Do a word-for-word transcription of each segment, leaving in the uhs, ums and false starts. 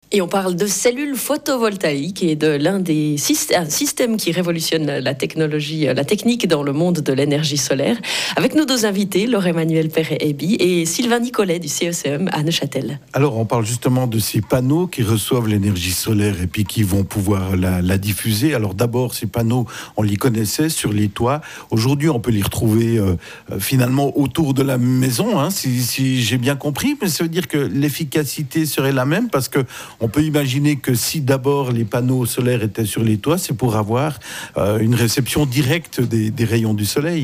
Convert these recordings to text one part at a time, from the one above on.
Et on parle de cellules photovoltaïques et de l'un des systèmes qui révolutionne la technologie, la technique dans le monde de l'énergie solaire. Avec nos deux invités, Laure-Emmanuelle Perret-Eby et Sylvain Nicolet du C E C M à Neuchâtel. Alors, on parle justement de ces panneaux qui reçoivent l'énergie solaire et puis qui vont pouvoir la, la diffuser. Alors d'abord, ces panneaux, on les connaissait sur les toits. Aujourd'hui, on peut les retrouver euh, finalement autour de la maison, hein, si, si j'ai bien compris. Mais ça veut dire que l'efficacité serait la même parce que on peut imaginer que si d'abord les panneaux solaires étaient sur les toits, c'est pour avoir euh, une réception directe des, des rayons du soleil.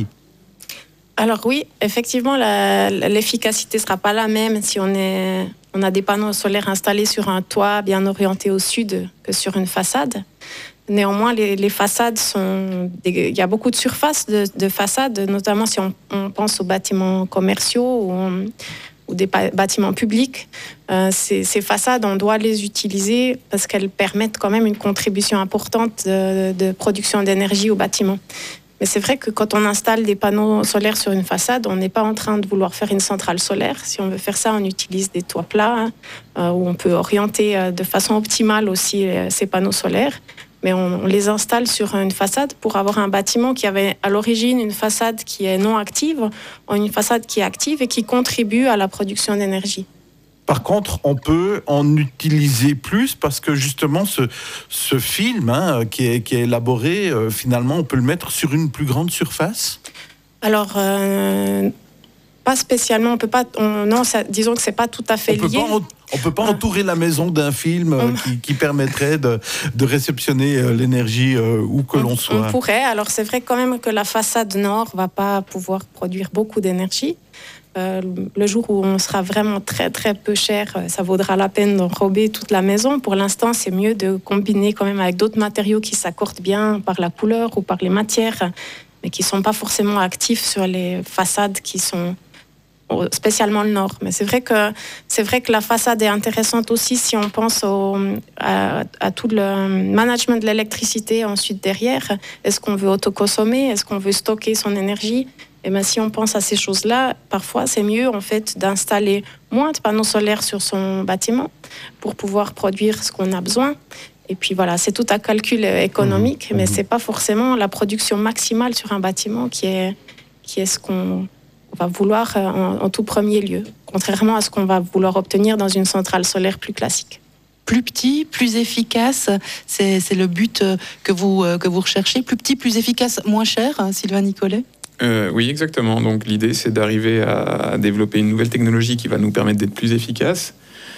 Alors oui, effectivement, la, l'efficacité ne sera pas la même si on, est, on a des panneaux solaires installés sur un toit bien orienté au sud que sur une façade. Néanmoins, les, les façades sont... Il y a beaucoup de surfaces de, de façades, notamment si on, on pense aux bâtiments commerciaux ou... On, ou des bâtiments publics, euh, ces, ces façades, on doit les utiliser parce qu'elles permettent quand même une contribution importante de, de production d'énergie au bâtiment. Mais c'est vrai que quand on installe des panneaux solaires sur une façade, on n'est pas en train de vouloir faire une centrale solaire. Si on veut faire ça, on utilise des toits plats, hein, euh, où on peut orienter euh, de façon optimale aussi euh, ces panneaux solaires. Mais on, on les installe sur une façade pour avoir un bâtiment qui avait à l'origine une façade qui est non active, une façade qui est active et qui contribue à la production d'énergie. Par contre, on peut en utiliser plus parce que justement, ce, ce film hein, qui, est, qui est élaboré, euh, finalement, on peut le mettre sur une plus grande surface ? Alors... Euh Pas spécialement, on peut pas. On, non, ça, disons que c'est pas tout à fait on lié. Peut pas, on peut pas entourer la maison d'un film euh, qui, qui permettrait de, de réceptionner euh, l'énergie euh, où que on, l'on soit. On pourrait. Alors c'est vrai quand même que la façade nord va pas pouvoir produire beaucoup d'énergie. Euh, le jour où on sera vraiment très très peu cher, ça vaudra la peine d'enrober toute la maison. Pour l'instant, c'est mieux de combiner quand même avec d'autres matériaux qui s'accordent bien par la couleur ou par les matières, mais qui sont pas forcément actifs sur les façades qui sont spécialement le nord. Mais c'est vrai que, c'est vrai que la façade est intéressante aussi si on pense au, à, à tout le management de l'électricité ensuite derrière. Est-ce qu'on veut autoconsommer? Est-ce qu'on veut stocker son énergie? Et bien, si on pense à ces choses-là, parfois c'est mieux en fait d'installer moins de panneaux solaires sur son bâtiment pour pouvoir produire ce qu'on a besoin. Et puis voilà, c'est tout un calcul économique, mmh, mais mmh. c'est pas forcément la production maximale sur un bâtiment qui est, qui est ce qu'on on va vouloir en, en tout premier lieu, contrairement à ce qu'on va vouloir obtenir dans une centrale solaire plus classique. Plus petit, plus efficace, c'est, c'est le but que vous, que vous recherchez. Plus petit, plus efficace, moins cher, hein, Sylvain Nicolet ? Euh, oui, exactement. Donc l'idée, c'est d'arriver à développer une nouvelle technologie qui va nous permettre d'être plus efficace.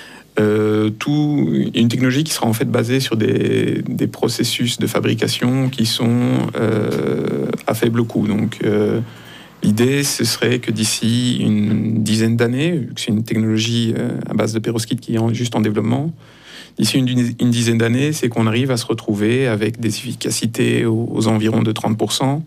Euh, tout, une technologie qui sera en fait basée sur des, des processus de fabrication qui sont euh, à faible coût. Donc euh, l'idée, ce serait que d'ici une dizaine d'années, vu que c'est une technologie à base de perovskite qui est juste en développement, d'ici une, une dizaine d'années, c'est qu'on arrive à se retrouver avec des efficacités aux, aux environs de trente pour cent,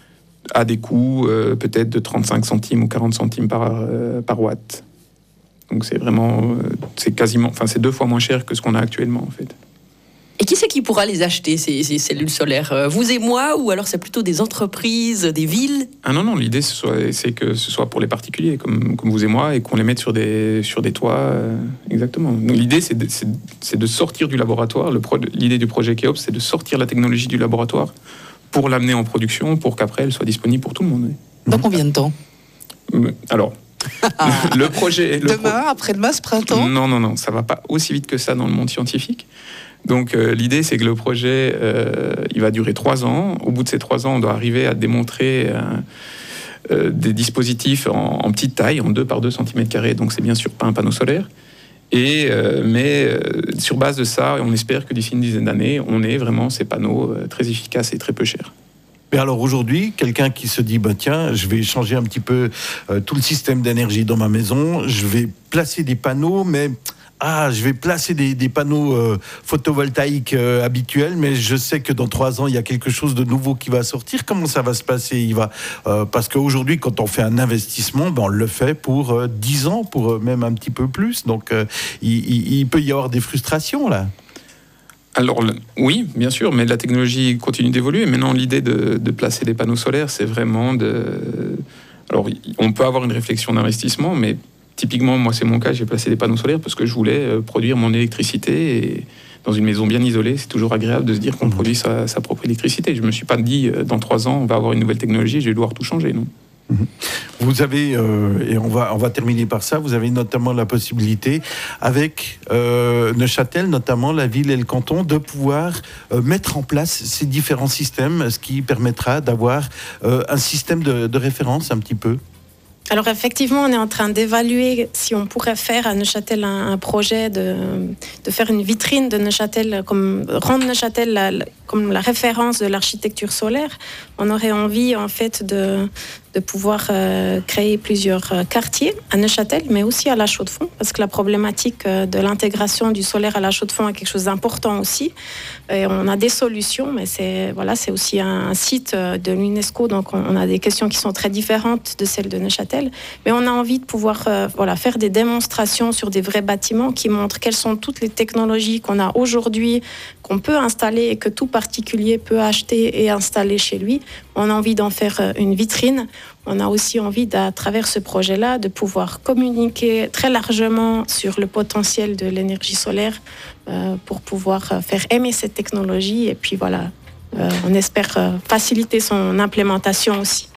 à des coûts euh, peut-être de trente-cinq centimes ou quarante centimes par, euh, par watt. Donc c'est vraiment, c'est quasiment, enfin c'est deux fois moins cher que ce qu'on a actuellement en fait. Et qui c'est qui pourra les acheter, ces, ces cellules solaires ? Vous et moi, ou alors c'est plutôt des entreprises, des villes ? Ah non, non, l'idée ce soit, c'est que ce soit pour les particuliers, comme, comme vous et moi, et qu'on les mette sur des, sur des toits, euh, exactement. Donc l'idée c'est de, c'est, c'est de sortir du laboratoire, le pro, l'idée du projet Keops, c'est de sortir la technologie du laboratoire pour l'amener en production, pour qu'après elle soit disponible pour tout le monde. Oui. Dans combien de temps ? Alors, le projet... Le Demain, pro... après-demain, ce printemps ? Non, non, non, ça ne va pas aussi vite que ça dans le monde scientifique. Donc euh, l'idée, c'est que le projet, euh, il va durer trois ans. Au bout de ces trois ans, on doit arriver à démontrer euh, euh, des dispositifs en, en petite taille, en deux par deux centimètres carrés. Donc c'est bien sûr pas un panneau solaire. Et, euh, mais euh, sur base de ça, on espère que d'ici une dizaine d'années, on ait vraiment ces panneaux euh, très efficaces et très peu chers. Mais alors aujourd'hui, quelqu'un qui se dit, bah tiens, je vais changer un petit peu euh, tout le système d'énergie dans ma maison, je vais placer des panneaux, mais ah, je vais placer des, des panneaux euh, photovoltaïques euh, habituels, mais je sais que dans trois ans, il y a quelque chose de nouveau qui va sortir. Comment ça va se passer ? Il va, euh, parce qu'aujourd'hui, quand on fait un investissement, ben, on le fait pour euh, dix ans, pour euh, même un petit peu plus. Donc, euh, il, il, il peut y avoir des frustrations, là. Alors oui, bien sûr, mais la technologie continue d'évoluer. Maintenant, l'idée de, de placer des panneaux solaires, c'est vraiment de... Alors, on peut avoir une réflexion d'investissement, mais typiquement, moi, c'est mon cas, j'ai placé des panneaux solaires parce que je voulais euh, produire mon électricité. Et dans une maison bien isolée, c'est toujours agréable de se dire qu'on mmh. produit sa, sa propre électricité. Je ne me suis pas dit, euh, dans trois ans, on va avoir une nouvelle technologie, je vais devoir tout changer, non. Vous avez, euh, et on va, on va terminer par ça, vous avez notamment la possibilité, avec euh, Neuchâtel, notamment la ville et le canton, de pouvoir euh, mettre en place ces différents systèmes, ce qui permettra d'avoir euh, un système de, de référence un petit peu. Alors effectivement, on est en train d'évaluer si on pourrait faire à Neuchâtel un, un projet de, de faire une vitrine de Neuchâtel, comme, rendre Neuchâtel la, la, comme la référence de l'architecture solaire. On aurait envie en fait de, de pouvoir euh, créer plusieurs euh, quartiers à Neuchâtel, mais aussi à La Chaux-de-Fonds, parce que la problématique euh, de l'intégration du solaire à La Chaux-de-Fonds est quelque chose d'important aussi. Et on a des solutions, mais c'est, voilà, c'est aussi un, un site de l'UNESCO, donc on, on a des questions qui sont très différentes de celles de Neuchâtel. Mais on a envie de pouvoir euh, voilà, faire des démonstrations sur des vrais bâtiments qui montrent quelles sont toutes les technologies qu'on a aujourd'hui, qu'on peut installer et que tout particulier peut acheter et installer chez lui. On a envie d'en faire une vitrine. On a aussi envie, à travers ce projet-là, de pouvoir communiquer très largement sur le potentiel de l'énergie solaire euh, pour pouvoir faire aimer cette technologie. Et puis voilà, euh, on espère faciliter son implémentation aussi.